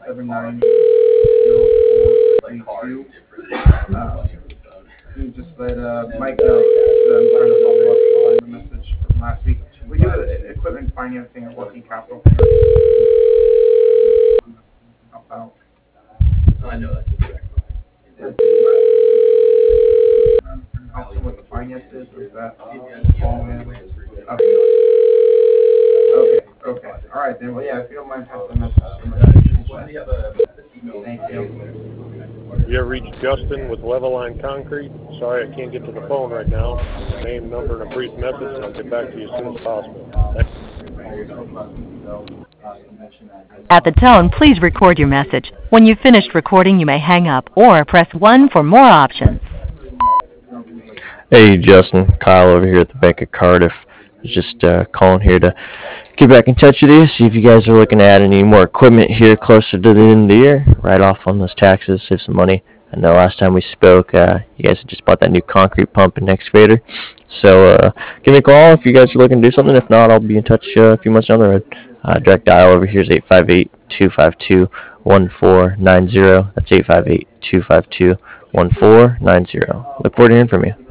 790432. You just let Mike know that I'm trying to follow up on the message from last week. We do equipment financing or working capital about. I know that's correct. Help them with the finances, is that all in? Okay. All right, then, well, yeah, if you don't mind passing the message to me. Thank you. You ever reach Justin with Leveline Concrete? Sorry, I can't get to the phone right now. Name, number, and a brief message, and I'll get back to you as soon as possible. Thanks. At the tone, please record your message. When you've finished recording, you may hang up or press 1 for more options. Hey Justin, Kyle over here at the Bank of Cardiff. Just calling here to get back in touch with you, see if you guys are looking to add any more equipment here closer to the end of the year. Write off on those taxes, save some money. I know last time we spoke, you guys had just bought that new concrete pump and excavator. So give me a call if you guys are looking to do something. If not, I'll be in touch a few months down the road. Direct dial over here is 858-252-1490. That's 858-252-1490. Look forward to hearing from you.